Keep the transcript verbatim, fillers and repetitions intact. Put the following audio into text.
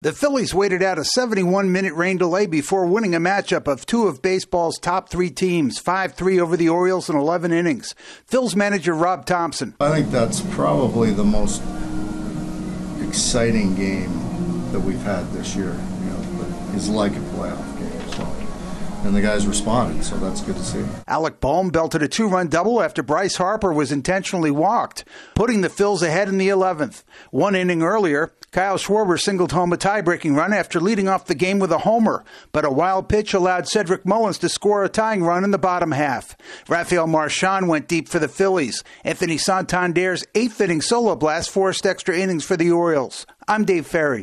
The Phillies waited out a seventy-one minute rain delay before winning a matchup of two of baseball's top three teams, five three over the Orioles in eleven innings. Phil's manager Rob Thompson. I think that's probably the most exciting game that we've had this year. You know, it's like a playoff game. So. And the guys responded, so that's good to see. Alec Bohm belted a two-run double after Bryce Harper was intentionally walked, putting the Phils ahead in the eleventh. One inning earlier, Kyle Schwarber singled home a tie-breaking run after leading off the game with a homer, but a wild pitch allowed Cedric Mullins to score a tying run in the bottom half. Rafael Marchand went deep for the Phillies. Anthony Santander's eighth-inning solo blast forced extra innings for the Orioles. I'm Dave Ferry.